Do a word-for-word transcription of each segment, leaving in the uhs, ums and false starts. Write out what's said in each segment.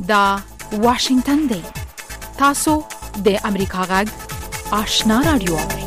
دا واشنگتن دی. تاسو د امریکا غږ آشنا رادیو اورئ.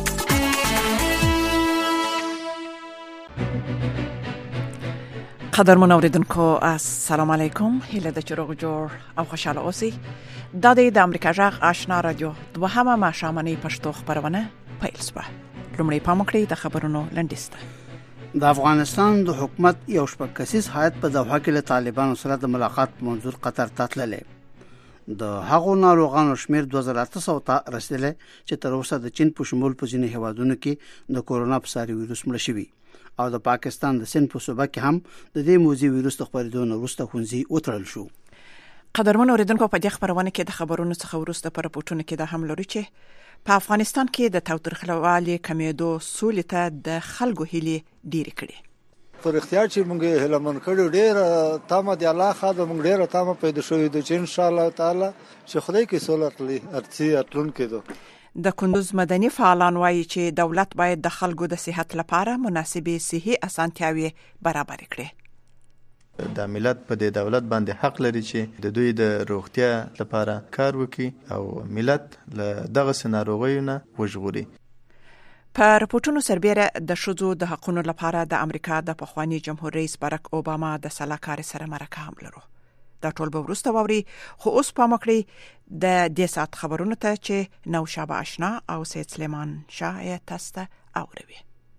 قدرمن اوریدونکو السلام علیکم. هیله د چروغ جوړ او خوشاله اوسئ. دا د امریکا غږ آشنا رادیو دوهمه ماښامنۍ پښتو خبرونه پیل شوه. لومړی پام وکړئ د خبرونو لنډیسته. د افغانستان د حکومت یو شپږ کسیز هیئت په دوحه کې له طالبانو سره د ملاقات منظور قطر ته تللی. د هغو ناروغانو شمیر دوه زره اته سوه ته رسیدلی چې تر اوسه د چین په شمول په ځینې هیوادونو کې د کورونا پساري ویروس مړه شوي او د پاکستان د سند په صوبه کې هم د دې موذي ویروس د خپرېدو نه وروسته ښوونځي وتړل شو. قدرمن اوریدونکو په دې خبرونه کې د خبرونو څخه وروسته په راپورټونو کې د هم لري چې په افغانستان کې د تاوتریخوالي کمیدو سولې ته د خلکو هیلې ډېرې کړې. پر اختیار چې موږ هلمن کړو ډېر تامه دی الله خاطر موږ ډېر تامه پیدا شوې د چې ان شاء الله تعالی چې خدای کې سولتلی ارتي اتلون کېدو. د کندوز مدني فعالان وایي چې دولت باید د خلکو د صحت لپاره مناسبې صحي اسانتیاوي برابر کړي. د ملت په د دولت باندې حق لري چې د دوی د روغتیا لپاره کار وکړي او ملت له دغه ناروغیو نه وژغوري. په راپورټونو سربېره د ښځو د حقوقو لپاره د امریکا د پخوانی جمهور رئیس باراک اوباما د سلاکار سره مرکه هم لرو. دا ټول به وروسته واوري، خو اوس پام وکړئ د دې ساعت خبرونو ته چې نوشابه آشنا او سید سلیمان شاه تاسو ته اوروي.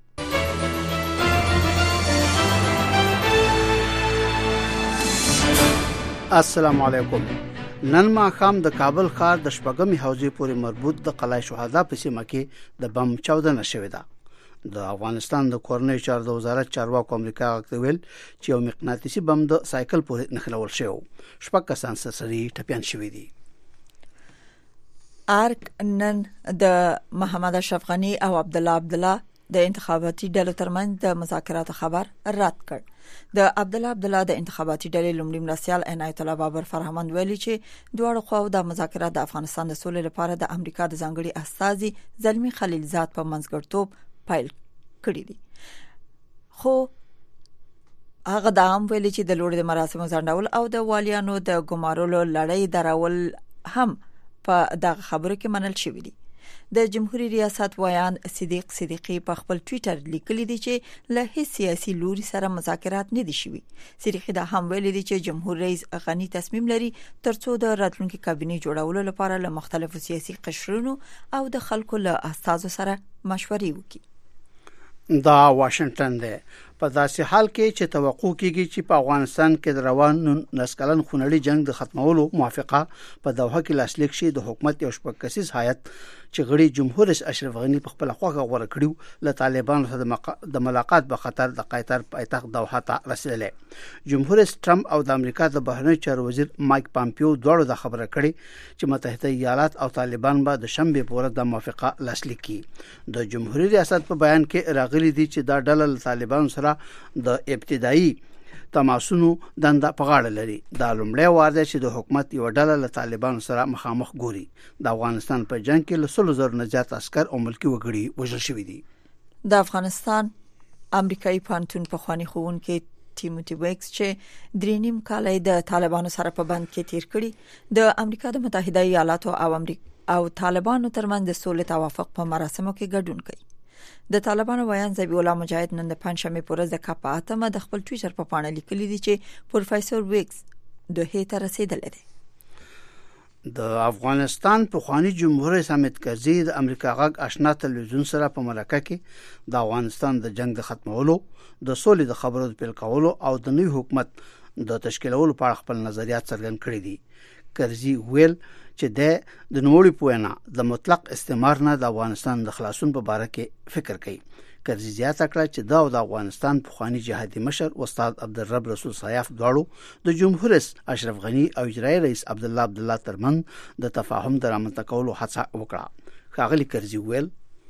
السلام علیکم. نن ماښام د کابل ښار د شپږمې حوزې پورې مربوط د قلعه شهدا په سیمه کې د بم چاودنه شوې ده. د افغانستان د کورنۍ چارو د وزارت چارواکو امریکا غوښتل چې یو مقناطیسي بم د سایکل پورې نښلول شوی. شپږ کسان سرسري ټپيان شوي دي. ارک نن د محمد اشرف غنی او عبد الله عبد الله د انتخاباتي ډلو ترمنځ د مذاکراتو خبر رد کړ. د عبد الله عبد الله د انتخاباتي ډلې لومړی مرستیال عنایت الله بابر فرهمند ویلي چې دواړو خواو د مذاکرات د افغانستان د سولې لپاره د امریکا د ځانګړي استازي زلمی خلیلزاد په منځګړیتوب پیل کړی دي. خو هغه د عام ویلي چې د لوړ د مراسمو ځنډول او د والیانو د ګمارلو لړۍ درول هم په دغه خبرو کې منل شوی دي. د جمهوریت ریاست ویان صدیق صدیقی په خپل ټوئیټر لیکلی دی چې له هیڅ سیاسي لوري سره مذاکرات نه دي شوي. صدیقی دا هم ویلي دی چې جمهور رئیس غنی تصمیم لري ترڅو د راتلونکي کابینه جوړولو لپاره له مختلفو سیاسي قشرونو او د خلکو له استازو سره مشورې وکړي. دا واشنگټن دی. په داسې حال کې چې توقع کیږي چې په افغانستان کې د روان نسکلن خونړي جنگ د ختمولو موافقه په دوحه کې لاسلیک شي، د حکومت یو شپږ کسیز هیئت چې غړي جمهور رئیس اشرف غنی په خپل خوغه غوړه کړیو له طالبانو سره مق... د ملاقات په خاطر د قطر پایتخت دوحه ته رسیدلی. جمهور رئیس ټرمپ او د امریکا د بهرنی چارو وزیر مایک پامپیو دواړو د خبره کړې چې متحده ایالات او طالبان به د شنبه پورې د موافقه لاسلیک کړي. د جمهوریت ریاست په بیان کې راغلي دي چې دا ډله طالبان سره د ابتدایي تماسونو دنده په غاړه لري. دا لومړی وار دی چې د حکومت یو ډله له طالبانو سره مخامخ ګوري. د افغانستان په جنگ کې له سلو زرو نه زیات عسكر او ملکی وګړي وژل شوي دي. د افغانستان امریکایي پانتون په خواني خوونکې ټیموتی ویکس چې درې نیم کال د طالبانو سره په بند کې تیر کړي، د امریکا د متحده ایالاتو او امریکا او طالبانو ترمنځ د سولې توافق په مراسمو کې ګډون کوي. د طالبانو ویان ذبیح الله مجاهد نن د پنځمې پورز د کاپ اتمه د خپل ټوئیټر په پاڼه لیکلي دي چې پروفیسور ویکس دوه ته رسیدلی دی. د افغانستان پخوانی جمهور رئیس حامد کرزي د امریکا غږ آشنا تلویزیون سره په مرکه کې د افغانستان د جنگ د ختمولو، د سولې د خبرو د پیل کولو او د نوي حکومت د تشکیلولو په اړه خپل نظریات څرګند کړي دي. کرزي ویل چې د نوموړي پوینا د مطلق استعمار نه د افغانستان د خلاصون په اړه کې فکر کوي. کرزي زیاته کړه چې دا د افغانستان پخوانی جهادي مشر استاد عبدالرب رسول سیاف دواړو د جمهور رئیس اشرف غنی او اجرایي رئیس عبد الله عبد الله ترمن د تفاهم د رامنځته کولو هڅه وکړه. ښاغلي کرزي ویل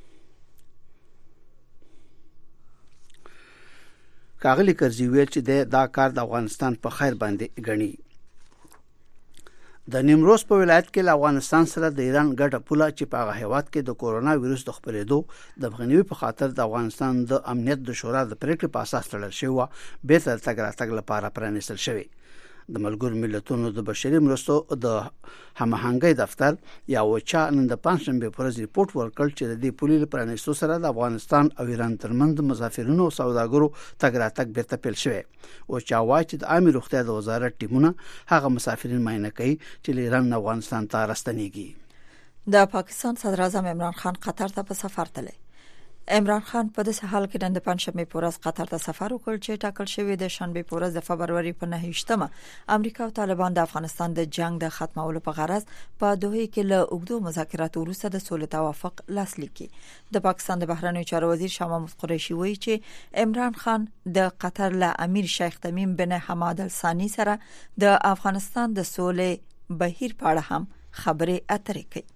ښاغلي کرزي ویل چې دا کار د افغانستان په خیر باندې غني. د نیمروز په ولایت کې له افغانستان سره د ایران ګډه پوله چې په هغه هیواد کې د کورونا وایروس د خپرېدو د مخنیوي په خاطر د افغانستان د امنیت د شورا د پریکړې په اساس تړل شوی و، بیرته تګ راتګ لپاره پرانیستل شوی. د ملګرو ملتونو د بشري مرستو د هماهنګۍ دفتر یا وچا نن د پنځشنبه پر ورځ ریپورت ورکړ چې د دې پولې لپاره نسو سره د افغانستان او ایران ترمنځ مسافرینو او سوداګرو تګ راتګ بیرته پیل شوی. وچا وايي چې د عامه روغتیا د وزارت ټیمونه هغه مسافرین معاینه کوي چې له ایران او افغانستان ته راستنیږي. د پاکستان صدر اعظم عمران خان قطر ته په سفر تللی. عمران خان په داسې حال کې د پنځشنبه په ورځ قطر ته سفر وکړ چې ټاکل شوی د شنبه په ورځ د فبروري په نهه امریکا او طالبان د افغانستان د جنگ د ختمولو په غرض په دوحه کې له اوږدو مذاکراتو وروسته د سولې توافق لاسلیک کړي. د پاکستان د بهرنیو چارو وزیر شاه محمود قریشي وایي چې عمران خان د قطر له امیر شیخ تمیم بن حماد الثاني سره د افغانستان د سولې بهیر په اړه هم خبرې اترې کوي.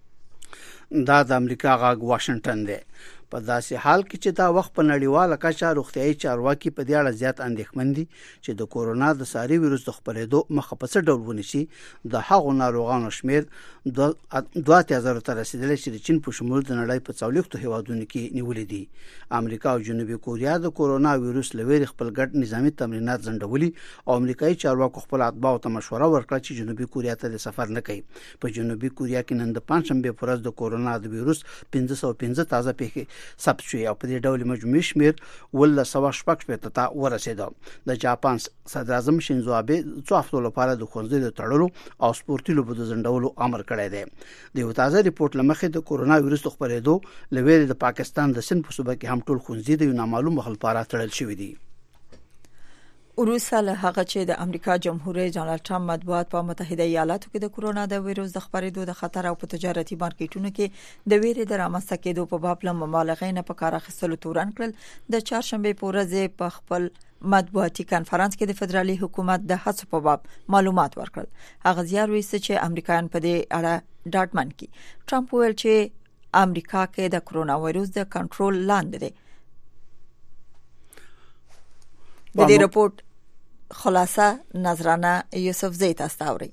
دا د امریکا غاګ واشنگټن دی. په داسې حال کې چې دا وخت په نړیواله کچه روغتيایي چارواکي په دې اړه زیات اندېښمن دي چې د کورونا د ساري وایروس د خپرېدو مخه په څه ډول ونیسي. د هغو ناروغانو شمیر دوه هزار ته رسیدلی چې د چین په شمول د نړۍ په څلوېښتو هیوادونو کې نیولې دي. امریکا او جنوبي کوریا د کورونا وایروس لوي خپل ګډ نظامی تمرینات ځنډولي او امریکایي چارواکو خپل اتباعو ته مشوره ورکړه چې جنوبي کوریا ته سفر نه کوي. په جنوبي کوریا کې نن د پنځشنبه په ورځ د کورونا د وایروس پنځه سوه پنځه تازه پیښې ثبت شوې او په دې ډول مجموعي شمیر ول سوا شپږ شپږ ته ورسېده. د جاپان صدر اعظم شینزو آبه څو هفتو لپاره د ښوونځي د تړلو او سپورتي لوبو د ځنډولو امر کړی دی. د یو تازه ریپورت لمخې د کورونا وایروس خپرېدو لویل د پاکستان د سند په صوبه کې هم ټول ښوونځي د یو نامعلوم مخ لپاره تړل شوی دي. وروسته له هغه چې د امریکا جمهور رئیس ډانلډ ټرمپ مطبوعات په متحده ایالاتو کې د کورونا د وایروس د خپرېدو د خطر او په تجارتي مارکیټونو کې د ویرې د رامنځته کېدو په باب له مبالغې نه په کار اخیستلو تورن کړل. د چهارشنبه په ورځ په خپل مطبوعاتي کانفرنس کې د فدرالي حکومت د هڅو په باب معلومات ورکړل. هغه زیار وایي چې امریکایان په دې اړه ډاډمن کړي. ټرمپ ویل چې امریکا کې د کورونا وایروس د کنټرول لاندې دی. د دې رپورت خلاصه نظرانه یوسف زیت استاوري.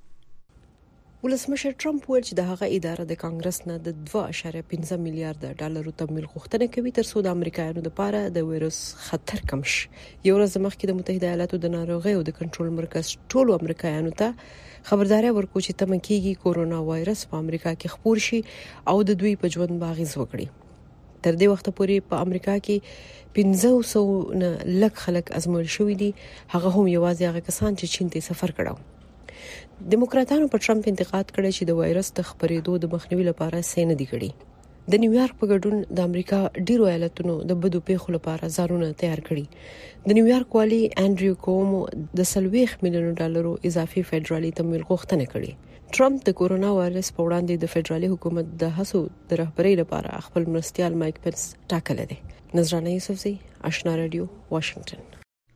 ولسمشر ټرمپ ویل چې د هغه اداره د کانګرس نه د دوه اعشاریه پنځه میلیارډ ډالرو تمویل غوښتنه کوي ترڅو د امریکایانو لپاره د وایروس خطر کم شي. یو ورځ مخکې د متحده ایالاتو د ناروغیو د کنټرول مرکز ټولو امریکایانو ته خبرداري ورکړه چې تمه کېږي کورونا وایرس په امریکا کې خپور شي او د دوی په ژوند باغیز وکړي. تر دې وخت پورې په امریکا کې پنځه سوه نه لک خلک ازمویل شوي دي. هغه هم یوازې هغه کسان چې چین ته سفر کړو. دیموکراتانو په ټرمپ انتقاد کړی چې د وایرس د خپرېدو د مخنیوي لپاره څه نه دي کړي. د نیویارک په ګډون د امریکا ډیرو ایالتونو د بدو پیښو لپاره ځانونه تیار کړي. د نیویارک والی انډریو کومو د سلويخ میلیون ډالرو اضافي فدرالي تمویل غوښتنه کړې. ټرمپ د کورونا وایرس په وړاندې د فدرالي حکومت د هڅو د رهبرۍ لپاره خپل مرستيال مایک پنس ټاکل دي. نظرانه یوسفزی، آشنا رادیو، واشنگټن.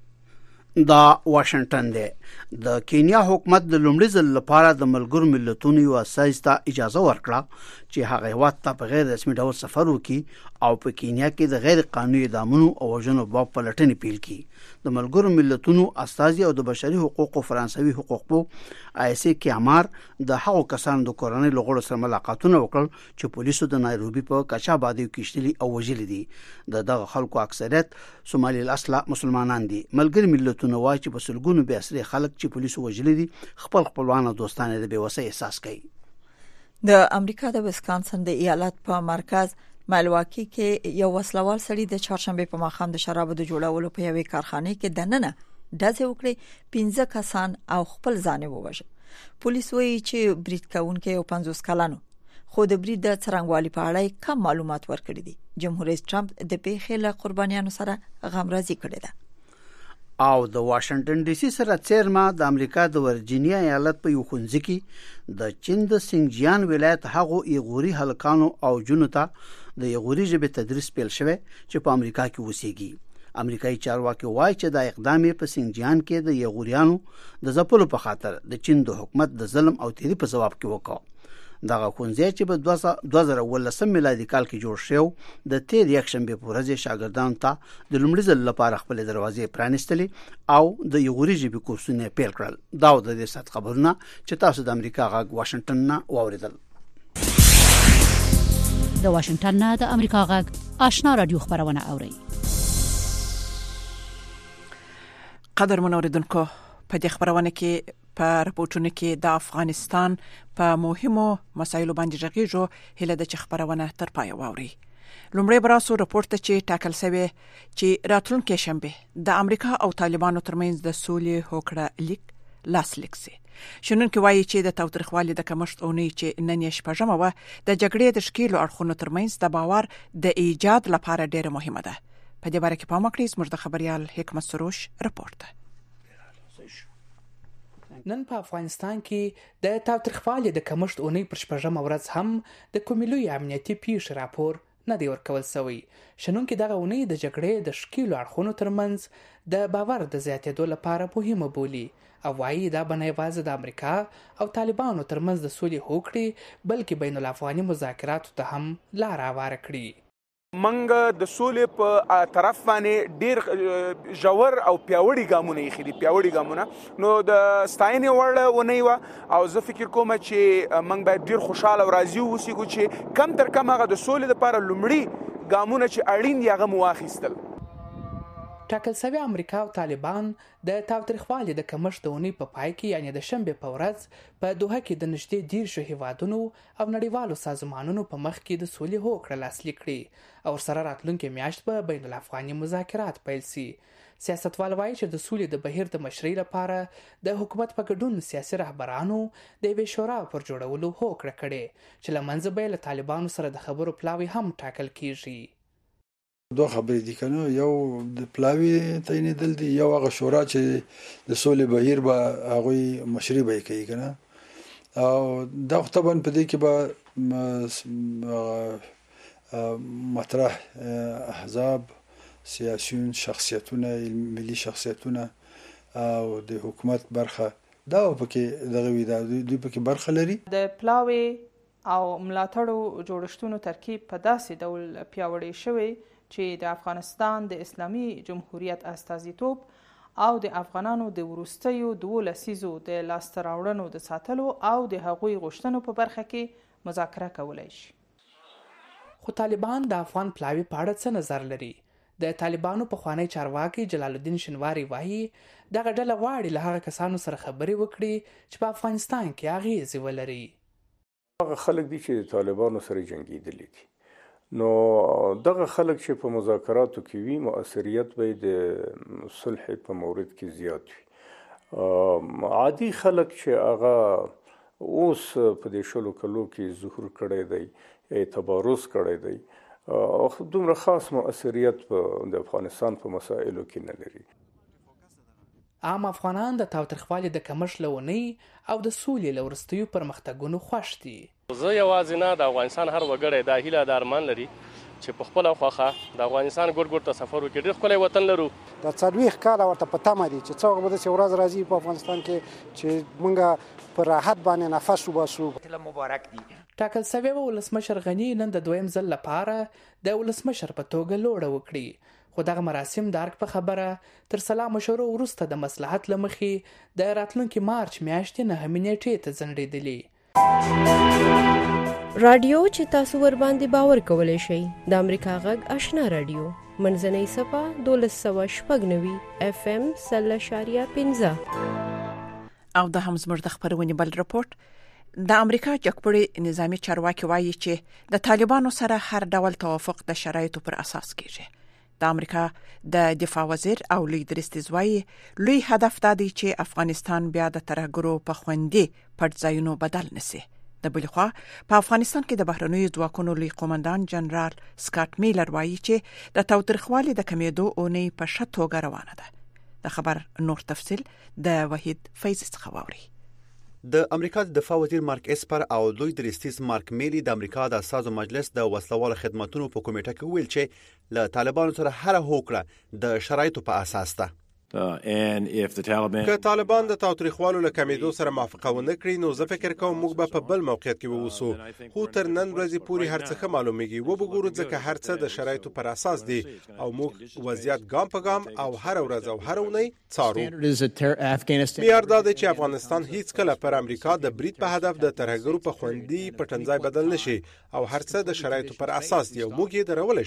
دا واشنگټن دی. د کینیا حکومت د لومړي ځل لپاره د ملګرو ملتونو یو اساس ته اجازه ورکړه چې هغه هیواد ته په غیر رسمي ډول سفر وکړي او په کینیا کې د غیر قانوني اعدامونو او وژنو باب پلټنې پیل کړي. د ملګرو ملتونو استازي او د بشري حقوقو فرانسوي حقوقپو آیسي کیامار د هغو کسانو د کورنۍ لغړو سره ملاقاتونه وکړل چې پولیسو د نایروبي په کچابادیو کې شتلي او وژلي دي. د دغه خلکو اکثریت سومالي الاصل مسلمانان دي. ملګري ملتونو وايي چې په سلګونو بیا سري خلک چې پولیسو وژلي دي خپل خپلوان او دوستان د بیوسۍ احساس کوي. د امریکا د ویسکانسن د ایالت په مرکز ملواکی کې یو وسلوال سړي د چهارشنبه په ماښام د شرابو د جوړولو په یوې کارخانه کې دننه ډزې وکړې. پنځه کسان او خپل ځان ووژل. پولیس وایي چې برید کوونکی یو پنځوس کلن خو د برید د څرنګوالي په اړه کم معلومات ورکړي دي. جمهور رئیس ټرمپ د پیښې له قربانیانو سره غمرازي کړې ده. او د واشنگټن ډي سي سره څیرما د امریکا د ورجینیا ایالت په یو ښوونځي کې د چین د سنجیان ولایت هغو ایغوري هلکانو او جنو ته د ایغوري ژبې تدریس پیل شوی چې په امریکا کې اوسېږي. امریکایي چارواکي وایي چې دا اقدام په سنجیان کې د ایغوریانو د ځپلو په خاطر د چین د حکومت د ظلم او تیری په جواب کې وکړ. دغه ښوونځی چې په دوه زره ولسم میلادي کال کې جوړ شو د تیر یکشنبه په ورځ شاګردانو ته د لومړي ځل لپاره خپل دروازې پرانیستلې او د یغوري ژبې کورسونه پیل کړل. دا د دې سات خبرونه چې تاسو د امریکا غږ واشنگټن نه واوریدل. د واشنگټن نه د امریکا غږ آشنا رادیو خبرونه اوري. قدر منوریدونکو په دې خبرونه کې په راپورټونو کې د افغانستان په مهمو مسایلو باندې ژغېږو هله د خبرونه تر پای واوري. لومړی براسو راپورټ چې ټاکل شوی چې راتلونکي شنبه د امریکا او طالبانو ترمنځ د سولې هوکړه لیک لاسلیک شي. شنونکي وایي چې د تاوتریخوالي د کمښت اونۍ چې نن یې شپږمه وه د جګړې د شکیلو اړخونو ترمنځ د باور د ایجاد لپاره ډېره مهمه ده. په دې باره کې پام وکړئ. زموږ د خبريال حکمت سروش راپورټ. نن په افغانستان کې د تاوتریخوالي د کمښت اونۍ پر شپږمه ورځ هم د کومې لوی امنیتي پیښې راپور نه دی ورکول شوی. شنونکي دغه اونۍ د جګړې د شکیلو اړخونو ترمنځ د باور د زیاتېدو لپاره مهمه بولي او وایي دا به نه یوازې د امریکا او طالبانو ترمنځ د سولې هوکړې بلکې بین الافغاني مذاکراتو ته هم لار هواره کړي. منګه د سولې په طرف باندې ډیر ژور او پیاوړي ګامونه یې خېدي پیاوړي ګامونه نو د ستاینې وړ ونی و او زه فکر کوم چې منګ باید ډیر خوشاله او راضي اوسو چې کم تر کم هغه د سولې لپاره لومړی ګامونه چې اړین دي هغه مواخیستل. ټاکل شوی امریکا او طالبان د تاوتریخوالي د کمښت د اونۍ په پای کې یعنی د شنبه په ورځ په دوحه کې د نږدې دیرشو هیوادونو او نړیوالو سازمانونو په مخ کې د سولې هوکړه لاسلیک کړي او سره راتلونکي میاشت به بین الافغاني مذاکرات پیل شي. سیاستوال وایي چې د سولې د بهیر د مشرۍ لپاره د حکومت په ګډون سیاسي رهبرانو د یوې شورا پر جوړولو هوکړه کړې چې له منځه به له طالبانو سره د خبرو پلاوی هم ټاکل کیږي. دوه خبرې دي کنه، یو د پلاوی تعینېدل دي، یو هغه شورا چې د سولې بهیر به هغوی مشري به یې کوي کنه او دا خو طبعا په دې کې به مطرح احزاب سیاسیون شخصیتونه ملي شخصیتونه او د حکومت برخه دا پکې دغه وی دا دوی پکې برخه لري. د پلاوی او ملاتړو جوړښتونو ترکیب په داسې ډول پیاوړی شوی چې د افغانستان د اسلامي جمهوریت استازیتوب او د افغانانو د وروستیو دوه لسیزو د لاسته راوړنو د ساتلو او د هغوی غوښتنو په برخه کې مذاکره کولای شي. خو طالبان د افغان پلاوی په اړه څه نظر لري؟ د طالبانو پخوانی چارواکي جلال الدین شنواری وایي دغه ډله غواړي له هغه کسانو سره خبرې وکړي چې په افغانستان کې اغیزې ولري. هغه خلک دي چې د طالبانو سره جنګېدلي دي، نو دغه خلک چې په مذاکراتو کې وي مؤثریت به د صلح په مورد کې زیات وي. عادي خلک چې هغه اوس په دې شلو کلو کې ظهور کړی دی، تبارز کړی دی، دومره خاص مؤثریت د افغانستان په مسایلو کې نه لري. عام افغانان د تاوتریخوالي د کمښت له اونۍ او د سولې له وروستیو پرمختګونو خوښ دي. زه یوازې نه، د افغانستان هر وګړی دا هیله د ارمان لري چې په خپله خوښه د افغانستان ګوټ ګوټ ته سفر وکړي. ډېر ښکلی وطن لرو. د څلوېښت کاله ورته په تمه دي چې څه وخت به داسې ورځ راځي په افغانستان کې چې موږ په راحت باندې نفس وباسو. مبارک دي. ټاکل شوی و ولسمشر غني نن د دویم ځل لپاره د ولسمشر په توګه لوړه وکړي، خو دغه مراسم د ارګ په خبره تر سلا مشورو وروسته د مصلحت له مخې د راتلونکي مارچ میاشتې نهمې نیټې ته ځنډېدلې. رادیو چې تاسو ور باندې باور کولی شئ د امریکا غږ آشنا رادیو منځنۍ صفه دولس سوه شپږ نوي اف ام سل اشاریه پنځه. او د هم زموږ د خبرونې بل راپورټ د امریکا جګپړې نظامی چارواکي وایي چې د طالبانو سره هر ډول توافق د شرایطو پر اساس کیږي. د امریکا د دفاع وزیر او لوی درستیز وایي لوی هدف دا دی چې افغانستان بیا د ترهګرو په خوندي پټ ځایونو بدل نشي. د بل خوا په افغانستان کې د بهرنیو ځواکونو لوی قومندان جنرال سکاټ میلر وایي چې د تاوتریخوالي د کمیدو اونۍ په ښه توګه روانه ده. د خبر نور تفصیل د وحید فیض څخه واوري. د امریکا د دفاع وزیر مارک اسپر او لوی درستیز مارک میلی د امریکا د اساسو مجلس د وسلوال خدماتونو په کمیټه کې ویل چې له طالبانو سره هر هوکړه د شرایطو په اساس ده. که طالبان د تاوتریخوالو له کمیدو سره موافقه ونه کړي نو زه فکر کوم موږ به په بل موقعیت کې ووسو، خو تر نن ورځې پورې هر څه ښه معلومیږي. وګورو ځکه هر څه د شرایطو پر اساس دي او موږ وضعیت ګام په ګام او هر ورځ او هر اونۍ څارو. معیار دا دی چې افغانستان هیڅ کله پر امریکا د برید په هدف د ترهګرو په خوندي پټنځای بدل نشي او هر څه د شرایطو پر اساس دي او موږ یې درولی شو.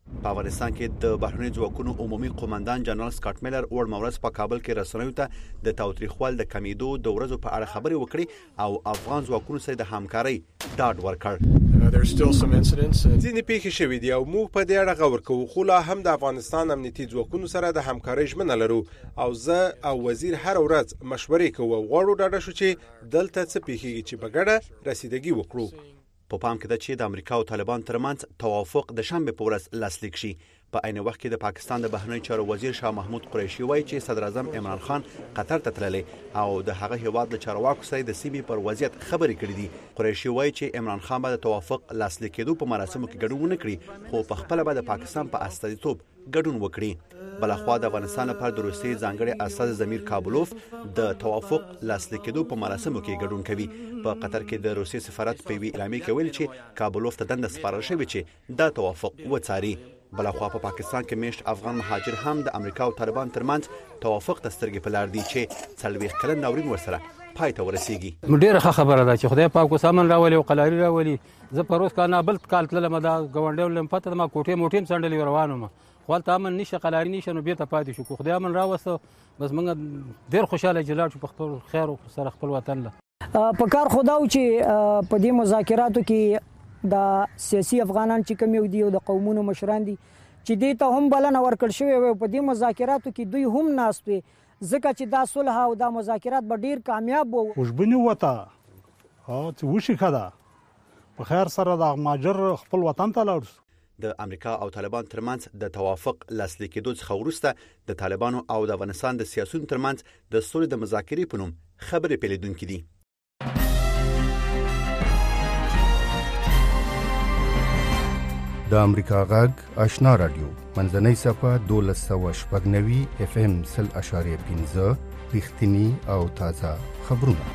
په افغانستان کې د بهرنی ځواکونو عمومي قومندان جنرال سکاټ میلر اور مورس په کابل کې رسنیو ته د تاوتریخوال د کمیدو د ورځو په اړه خبرې وکړي او افغان ځواکونو سره د همکارۍ ډاډ ورکړ. ځینې پیښې شوې دي او موږ په دې اړه غور کوو، خو لا هم د افغانستان امنیتي ځواکونو سره د همکارۍ ژمنه لرو او زه او وزیر هر ورځ مشورې کوو او غواړو ډاډه شو چې دلته څه پیښیږي چې په ګډه رسیدګي وکړو. په پام کې ده چې د امریکا او طالبان ترمنځ توافق د شنبه په ورځ لاسلیک شي. په عین وخت کې د پاکستان د بهرنی چارو وزیر شاه محمود قریشي وایي چې صدر اعظم عمران خان قطر ته تللی او د هغه هیواد له چارواکو سره د سیمې پر وضعیت خبرې کړې دي. قریشي وایي چې عمران خان به د توافق لاسلیک کېدو په مراسمو کې ګډون ونه کړي، خو په خپل به د پاکستان په استازیتوب ګډون وکړي. بلخوا د افغانستان لپاره د روسیې ځانګړي استاذ زمیر کابلوف د توافق لاسلیک کېدو په مراسمو کې ګډون کوي. په قطر کې د روسیې سفارت په وی اعلامیه کې ویل چې کابلوف ته دنده سپارل شوې چې دا توافق وڅاري. بلخوا په پاکستان کې میشت افغان مهاجر هم د امریکا او طالبان ترمنځ توافق ته سترګې په لار دي چې څلوېښت کلن ناورین ورسره پای ته ورسیږي. ډېره ښه خبره ده چې خدای پاک اوس امن راولي او قلاري راولي. زه په روز کال نه بل کال تللم، دا ګاونډی ولم پته ما کوټې موټې هم سنډلې روان وم، خو هلته امن نشه قلاري نشه نو بېرته پاتې شو. خدای امن راوسته بس موږ ډېر خوشحاله چې لاړ شو په خپل خیر سره خپل وطن له. په کار خدا و چې په دې مذاکراتو کې د سیاسي افغانان چې کوم یو دي او د قومونو مشران دي چې دې ته هم بلنه ورکړل شوې وي. په دې مذاکراتو کې دوی هم ناست وي ځکه چې دا صلح او دا مذاکرات به ډیر کامیاب وو. خوشبیني وته او چې وشي کړه په خیر سره د ماجر خپل وطن ته لاړ. د امریکا او طالبان ترمنځ د توافق لاسلیک کېدو څخه وروسته د طالبانو او د افغانستان د سیاسيونو ترمنځ د سولې د مذاکرې په نوم خبرې پیلېدونکې دي. د امریکا غږ آشنا رادیو منځنۍ صفه دولس سوه شپږ نوي اف ام سل اشاریه پنځه رښتینی او تازه خبرونه.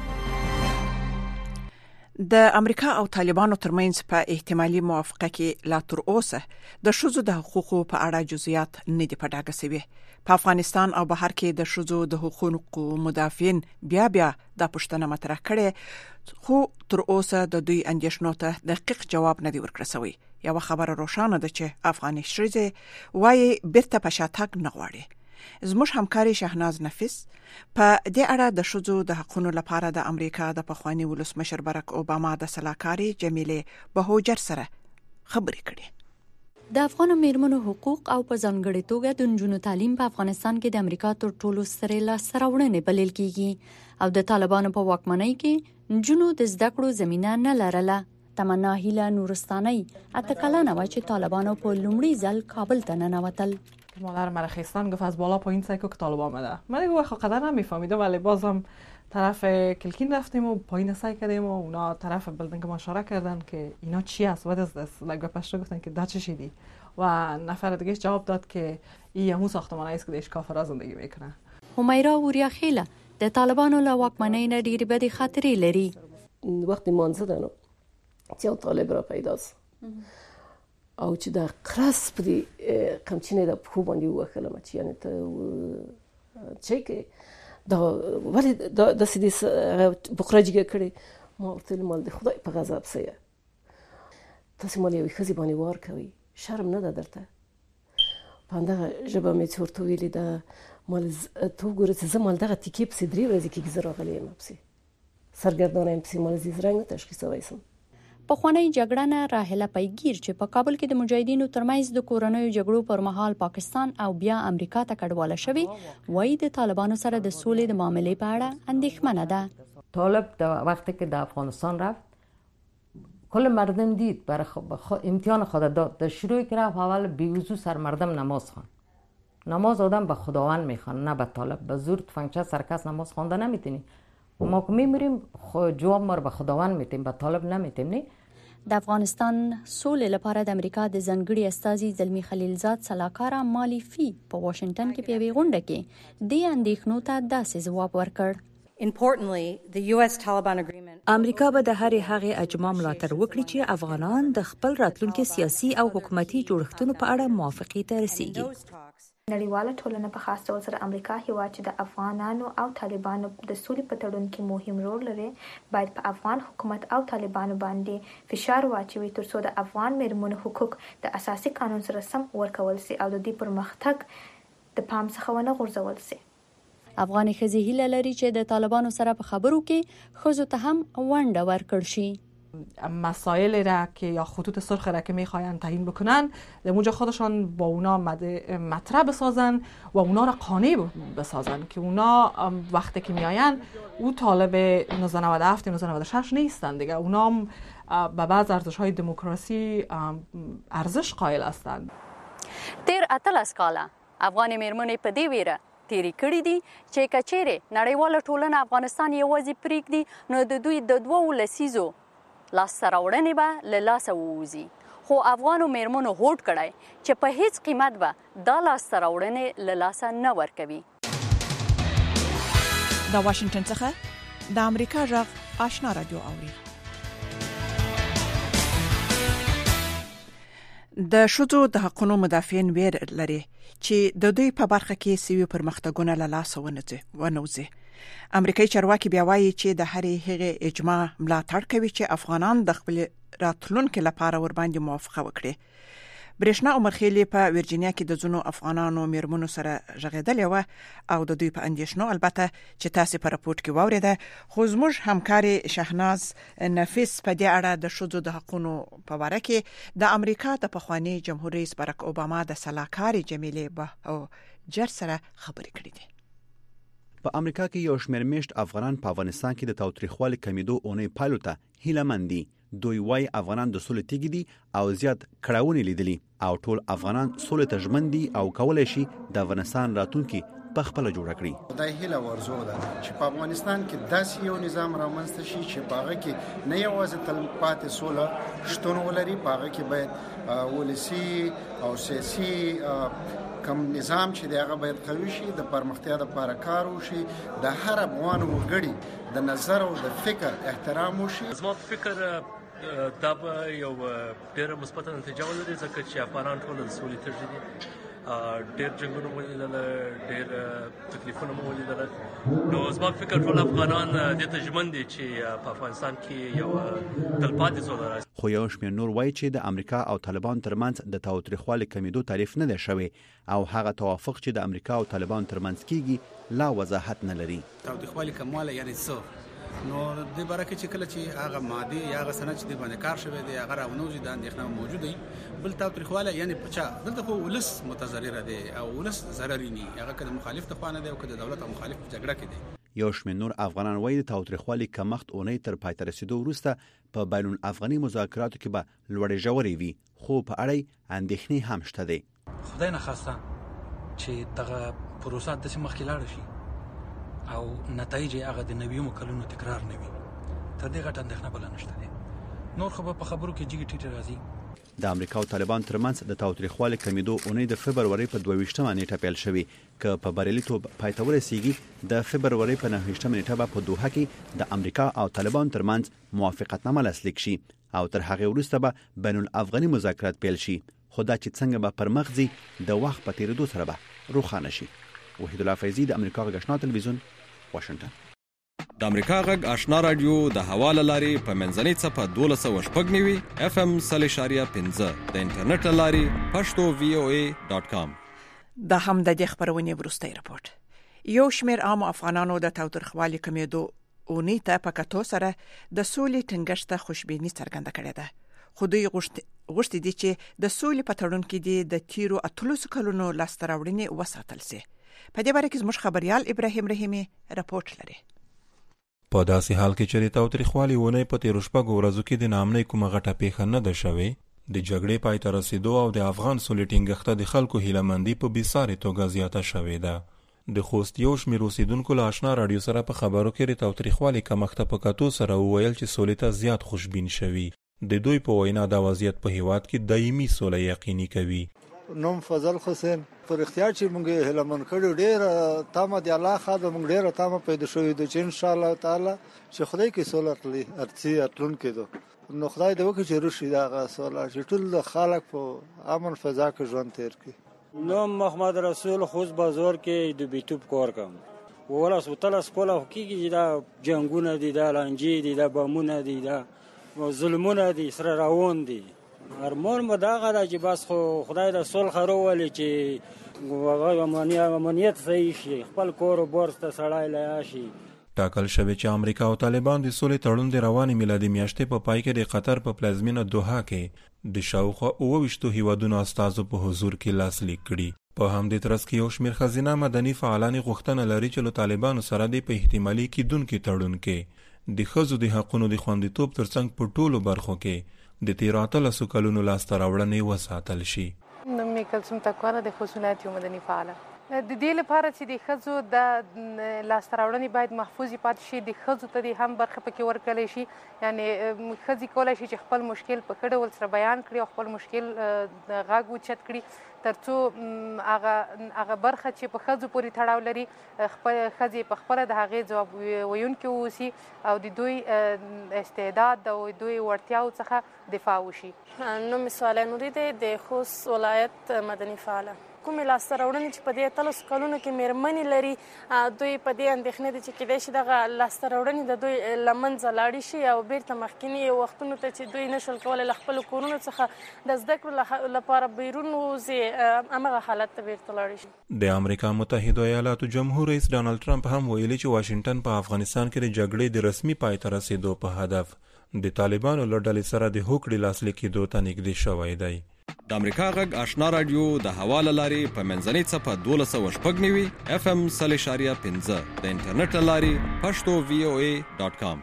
د امریکا او طالبانو ترمنځ په احتمالي موافقه کې لا تر اوسه د شذو د حقوقو په اړه جزئیات نه دي په ډاګه شوي. په افغانستان او بهر کې د شذو د حقوقو مدافعین بیا بیا د پښتنه مطرح کړي، خو تر اوسه د دوی اندیشنو ته دقیق جواب نه دی ورکړل شوی. یو خبره روښانه ده چې افغاني شریزه وایي بیرته په شاتګ نه غواړي. زموږ همکاري شهناز نفیس په دې اړه د شذو د حقوقو لپاره د امریکا د پخوانی ولسمشر برک اوباما د سلاکاري جمیله بهوجر سره خبرې کړې. د افغان میرمنو حقوق او په ځانګړي توګه د نجونو تعلیم په افغانستان کې د امریکا تر ټولو سترې لاسته راوړنې بلل کیږي او د طالبانو په واکمنۍ کې نجونو د زده کړو زمينه نه لرله. تمنا هیله نورستانی اته کلانه و چې طالبانو په لومړي ځل کابل ته ننوتل. مادر مرخیستان گفت از بالا پایین سعی که طالب آمده. من دیگه وقت قدر نمیفهمیدم ولی بازم طرف کلکین رفتیم و پایین سعی کردیم و اونا طرف بلدنگ مشاره کردن که اینا چی است what is this like به پشت گفتن که دا چه شدی و نفر دیگه جواب داد که این همون ساختمانی است که دیش کافرها زندگی میکنه. همیرا وریا خیله د طالبانو له واکمنۍ نه ډېرې بدې خاطرې لري. وقتی مانزدن چې طالب را پیداست او چې دا قرص پرې قمچینې د پښو باندې ووهلم چې یعنې ته چې کې دا ولې داسې دې بقره جګه کړې. ما ورته ویل مال د خدای په غضب څه یې تاسې مال یوې ښځې باندې وار کوئ، شرم نه ده درته؟ په همدغه ژبه مې چې ورته ویلې ده مال ته وګوره چې زه مال دغه تیکې پسې درې ورځې کېږي زه راغلی یم پسې سرګردانه یم پسې مال زیز رنګ نه تشخیصوی سم. پخوانی جګړه راهله پیګیر چې په کابل کې د مجاهدینو ترمنځ د کورنیو جګړو پر مهال پاکستان او بیا امریکا ته کډواله شوی وایي د طالبانو سره د سولې د معاملې په اړه اندېښمنه ده. طالب در وقتی که در افغانستان رفت کل مردم دید برای امتحان خود داد. در شروعی که رفت اول بیوزو سر مردم نماز خوان. نماز آدم به خداوند میخوان نه به طالب. به زور تفنگچه سر کس نماز خوانده نمیتونی. ما که میموریم جواب ما رو به خداوند میتیم به طالب نمیتیم. نه د افغانستان سولې لپاره د امریکا د ځانګړي استازي زلمی خلیلزاد سلاکار مالی فی په واشنگټن کې په یوې غونډه کې د اندېښنو ته داسې ځواب ورکړ. امریکا به د هرې هغې اجماع ملاتړ وکړي چې افغانان د خپل راتلونکي سیاسي او حکومتي جوړښتونو په اړه موافقې ته رسیږي. نړیواله ټولنه په خاص ډول سره امریکا هیواد چې د افغانانو او طالبانو د سولې په تړون کې مهم رول لري باید په افغان حکومت او طالبانو باندې فشار واچوي ترڅو د افغان میرمنو حقوق د اساسي قانون سره سم ورکول شي او د دې پرمختګ د پام څخه ونه غورځول شي. افغاني ښځې هیله لري چې د طالبانو سره په خبرو کې ښځو ته هم ونډه ورکړ شي. مسائلی را که یا خطوط سرخ را که میخواین تعیین بکنن در اونجا خودشان با اونا مطرح بسازن و اونا را قانع بسازن که اونا وقتی که میاین او طالب نوزده نود و هفت نوزده نود و شش نیستن دیگه، اونا به بعض ارزش های دموکراسی ارزش قائل هستند. تیر اتلس کاله افغان میرمنې په دې ویره تیری کړی دي چې کچېره نړیواله ټولنه افغانستان یوازې پریږدي نو د دوی د دوو لسیزو لاسته راوړنې به له لاسه ووځي، خو افغانو میرمنو هوډ کړی چې په هیڅ قیمت به دا لاسته راوړنې له لاسه نه ورکوي. د واشنگټن څخه د امریکا غږ آشنا رادیو اوري. د شذو د حقوقو مدافعین ویر لري چې د دوی په برخه کې سوي پرمختګونه له لاسه ونوځي. امریکایي چارواکي بیا وایي چې د هرې هغې اجماع ملاتړ کوي چې افغانان د خپل راتلونکو لپاره ورباندې موافقه وکړي. برېښنا عمرخیلي په ورجینیا کې د ځینو افغانانو میرمنو سره غږېدلې وه او د دوی په اندېښنو البته چې تاسو په راپورټ کې واورېده، خو زموږ همکاري شهناز نفیس په دې اړه د ښځو د حقوقو په اړه کې د امریکا د پخوانی جمهور رئیس باراک اوباما د سلاکاري جمیلې به او جر سره خبرې کړې دي. په امریکا کې یو شمېر میشت افغانان په افغانستان کې د تاوتریخوالي کمیدو اونۍ پایلو ته هیله دي. دوی وايي افغانان د سولې تیږي دي او زیات کړاوونه لیدلي او ټول افغانان سولې ته ژمن دي او کولای شي د افغانستان راتلونکي په خپل جوړ کړي. دا هیله ورزو ده چې په افغانستان کې داسې یو نظام رامنځته شي چې په هغه کې نه یوازې تل پاتې سوله شتون ولري، په هغه کې باید ولسی او سیاسي کوم نظام چې دغه باید قوي شي، د پرمختیا لپاره کار وشي، د هر افغان وګړي د نظر او د فکر احترام وشي. زما فکر دا به یو ډېر مثبت نتیجه ولري ځکه چې افغانان ټول د سولې تږي دي، ډېر جنګونه مو لیدل، ډېر تکلیفونه مو لیدل، نو زما فکر ټول افغانان دې ته ژمن دي چې په افغانستان کې یو تلپاتې سوله راشي. خو یو شمېر نور وایي چې د امریکا او طالبان ترمنځ د تاوتریخوالي کمیدو تعریف نه دی شوی او هغه توافق چې د امریکا او طالبان ترمنځ کیږي لا وضاحت نه لري. تاوتریخوالي کمواله یعنی څه؟ نو د برکه چې کله چې هغه ماده یا هغه سند چې د باندې کار شوی دی هغه راونوځي د اندېښنه موجود دی. بل تاوتریخواله یعنی پچا دلته خو ولس متضرر دی او ولس ضرر نه، هغه کله مخالف ته خوانه دی او کله دولت او مخالف په جګړه کې دی. یو شمېر نور افغانان وایي د تاوتریخوالي کمښت اونۍ تر پای ته رسیدو وروسته په بین الافغاني مذاکراتو کې به لوړې ژورې وي، خو په اړه اندېښنې هم شته دي. خدای نه خواسته چې دغه پروسه داسې مخکې لاړه شي او نتایج یې هغه د نویو کلونو تکرار نه وي، تر دې غټه اندېښنه بله نشته دی. نور خو به په خبرو کې جګې ټیټې راځي. د امریکا او طالبان ترمنځ د تاوتریخوالي کمیدو اونۍ د فبرورۍ په دوه ویشتمه نیټه پیل شوې، که په بریالیتوب پای ته ورسیږي د فبرورۍ په نهه ویشتمه نیټه به په دوحه کې د امریکا او طالبان ترمنځ موافقتنامه لاسلیک شي او تر هغې وروسته به بین الافغاني مذاکرات پیل شي، خو دا چې څنګه به پر مخ ځي د وخت په تېرېدو سره به روښانه شي. وحید الله فیضي د امریکا غږ آشنا تلویزیون، واشنگټن. د امریکا غږ آشنا رادیو د هوا له لارې په منځنۍ څپه دولس سوه شپږ نوي اف ام سل اشاریه پنځه د انټرنیټ له لارې پښتو وی او ای ډاټ کام. د هم د دې خبرونې وروستی رپورټ. یو شمېر عام افغانانو د تاوتریخوالي کمیدو اونۍ ته په کتو سره د سولې ټینګښت ته خوشبیني څرګنده کړې ده، خو دوی غوښتي دي چې د سولې په تړون کې دي د تیرو اتلسو کلونو لاسته راوړنې وساتل شي. په دې باره کې زموږ خبريال ابراهیم رحیمي رپورټ لري. په داسې حال کې چې د تاوتریخوالي اونۍ په تیرو شپږو ورځو کې د نامنۍ کومه غټه پیښه نه ده شوې، د جګړې پای ته رسیدو او د افغان سولې ټینګښت د خلکو هیلهمندي په بېسارې توګه زیاته شوې ده. د خوست یو شمېر اوسیدونکو له آشنا راډیو سره په خبرو کې د تاوتریخوالي کمښت په کتو سره وویل چې سولې ته زیات خوشبین شوي. د دوی په وینا دا وضعیت په هیواد کې دایمي سوله یقیني کوي. نوم فضل حسین. پر اختیار چې موږ هلمن کړو ډېر تامه دی الله خاطر موږ ډېر تامه پیدا شوې د چې ان شاء الله تعالی چې خدای کې سوله تللی ارتي اتلون کېدو نو خدای دې وکړي چې روشي دا سوله چې ټول خلک په امن فضا کې ژوند تیر کړي. نوم محمد رسول خوز بازار کې د بیتوب کار کوم. ولاس وتلاس کوله کیږي دا جنگونه دي، دا لانجې دي، دا بمونه دي، دا ظلمونه دي، سره روان دي. ارمان مو دا غواړي چې بس خو خدای د صلح راولي چې وغه امنیت صحیح شي، خپل کور او بار ته سړای لا شي. ټاکل شوی چې امریکا او طالبان د سولې تړون د رواني میلادي میاشتې په پای کې د قطر په پلازمینه دوحه کې د شاوخوا اوه ویشتو هیوادونو استازو په حضور کې لاسلیک کړي. په همدې ترڅ کې یو شمېر ښځینه مدني فعالان غوښتنه لري چې له طالبانو سره د په احتمالي کیدونکي تړون کې د ښځو د حقونو د خوندیتوب ترڅنګ په ټولو برخو کې د تیرو اتلسو کلونو لاسته راوړنې وساتل شي. نوم مې کلثوم تکوانه د خوست ولایت یو مدني فعاله. د دې لپاره چې د ښځو د لاسته راوړنې باید محفوظې پاتې شي، د ښځو ته د هم برخه پکې ورکړلی شي. یعنې ښځې کولی شي چې خپل مشکل په ښه ډول سره بیان کړي او خپل مشکل غږ اوچت کړي، تر څو هغه هغه برخه چې په ښځو پورې تړاو لري خپل ښځې په خپله د هغې ځواب ویونکي واوسي او د دوی استعداد او دوی وړتیاو څخه دفاع وشي. نوم مې صالح نوري دی، د خوست ولایت مدني فعاله. کومې لاسته راوړنې چې په دې اتلسو کلونو کې مېرمنې لري، دوی په دې اندېښنه دي چې کیدای شي دغه لاسته راوړنې د دوی له منځه لاړې شي او بیرته مخکیني وختونو ته چې دوی نشول کولی له خپلو کورونو څخه د زده کړو لپاره بیرون ووځي، همغه حالت ته بیرته لاړې شي. د امریکا متحده ایالاتو جمهور رئیس ډانلډ ټرمپ هم ویلي چې واشنګټن په افغانستان کې د جګړې د رسمي پای ته رسېدو په هدف د طالبانو له ډلې سره د هوکړې لاسلیک کېدو ته نږدې شوی دی. د امریکا غږ آشنا رادیو د هوا له لارې په منځنۍ څپه دولس سوه شپږ نوي اف ام سل اشاریه پنځه د انټرنیټ له لارې پښتو وی او ای ډاټ کام.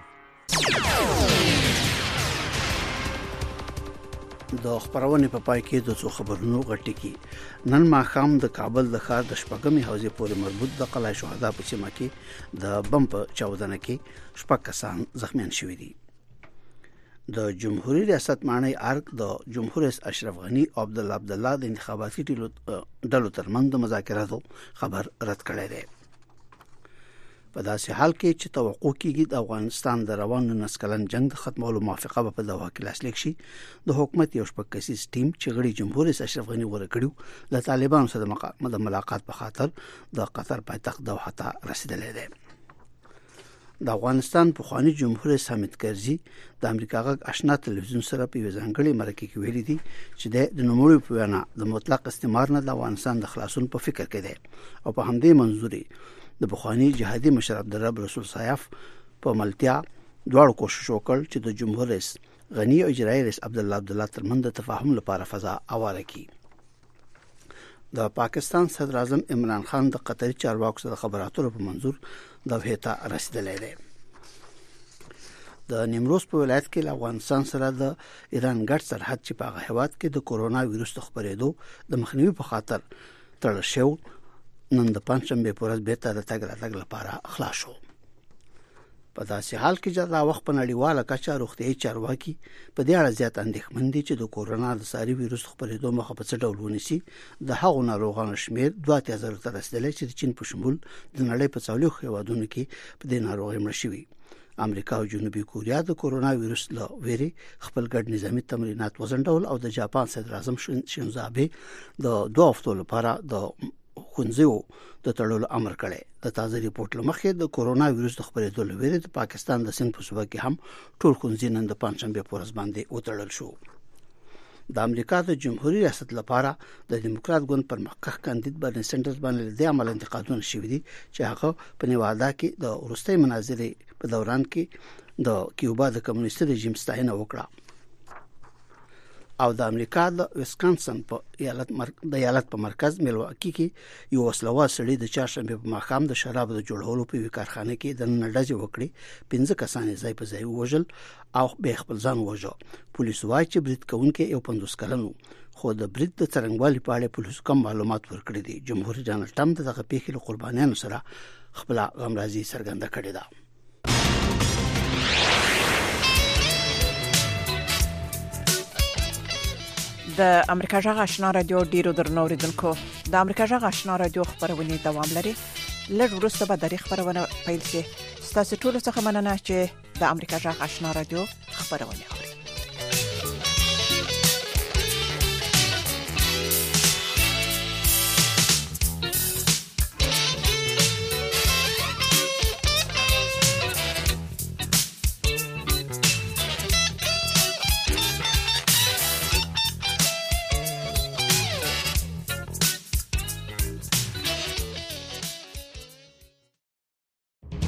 د خبرونې په پای کې د څو خبرونو غټي کې نن ماښام د کابل د ښار د شپږمې حوزې پورې مربوط د قلعه شهدا په سیمه کې د بم په چاودنه کې شپږ کسان زخمیان شوي دي. د جمهوریت ریاست معنی ارګ د جمهور رئیس اشرف غنی او عبد الله عبد الله د انتخاباتي ډلو ترمنځ د مذاکراتو خبر رد کړی دی. په داسې حال کې چې توقع کېږي د افغانستان د روان نولس کلن جنگ د ختمولو موافقه په دوحه کې لاسلیک شي، د حکومت یو شپږ کسیز ټیم چې غړي جمهور رئیس اشرف غنی غوړه کړیو له طالبانو سره د ملاقات په خاطر د قطر پایتخت دوحه ته رسیدلی دی. د افغانستان پخوانی جمهور رئیس حامد کرزي د امریکا غږ آشنا تلویزیون سره په ځانګړي مرکه کې ویلي دي چې د نوموړي په وینا د مطلق استعمار نه د افغانستان د خلاصون په فکر کې دی او په همدې منځوري د پخوانی جهادي مشر عبدالرب رسول سایف په ملتیا دواړو کوشش وکړ چې د جمهور رئیس غنی او اجرایي رئیس عبد الله عبد الله ترمنځ د تفاهم لپاره فضا اواره کړي. د پاکستان صدر اعظم عمران خان د قطري چارواکو سره خبرو اترو په منظور دوحه ته رسیدلی دی. د نیمروز په ولایت کې له افغانستان سره د ایران ګډ سرحد چې په هغه هیواد کې د کورونا وایروس د خپرېدو د مخنیوي په خاطر تړل شو، نن د پنځشنبه په ورځ بیرته د تګ راتګ لپاره خلاص شو. په داسې حال کې چې دا وخت په نړیواله کچه روغتیايي چارواکي په دې اړه زیات اندېښمن دي چې د کورونا د ساري وایروس خپرېدو مخه په څه ډول ونیسي. د هغو ناروغانو شمېر دوه اتیا زره ته رسېدلی چې د چین په شمول د نړۍ په څلوېښتو هېوادونو کې په دې ناروغۍ مړه شوي. امریکا او جنوبي کوریا د کورونا وایروس له ویرې خپل ګډ نظامي تمرینات وزنډول او د جاپان صدر اعظم شینزو آبه د دوه هفتو لپاره د خونځو د تړلو امر کړی. د تازه ریپورت لمخې د کورونا وایروس د خپرېدو له ویرې د پاکستان د سند په صوبه کې هم ټول خونځې نن د پنځشنبه په ورځ باندې وتړل شو. د امریکا د جمهوریت ریاست لپاره د دیموکرات ګوند پر مخکښ کاندید برني سندرز باندې د عمل انتقادونه شوي دي چې هغه په نیوادا کې د وروستۍ مناظرې په دوران کې د کیوبا د کمونیستي رژیم ستاینه وکړه او د امریکا د ویسکانسن په ایالت د ایالت په مرکز میلواکی کې یو وسلوال سړی د چهارشنبه په ماښام د شرابو د جوړولو په کارخانه کې د نړۍ وکړي پنځه کسان یې ځای په ځای وژل او به خپل ځان وژو. پولیس وايي چې برید کوونکي یو پنځوس کلن خو د برید د څرنګوالي په اړه پولیس کوم معلومات ورکړي دي. جمهور رئیس ډانلډ ټرمپ دغه پیښې له قربانیانو سره خپل غمرازي څرګنده کړې ده. د امریکا جغ آشنا رادیو ډیرو درنوریدونکو د امریکا جغ آشنا رادیو خبرونه دوام لري. لږ وروسته به د خبرونه پیل شي. ستاسو ټول څخه مننه چې د امریکا جغ آشنا رادیو خبرونه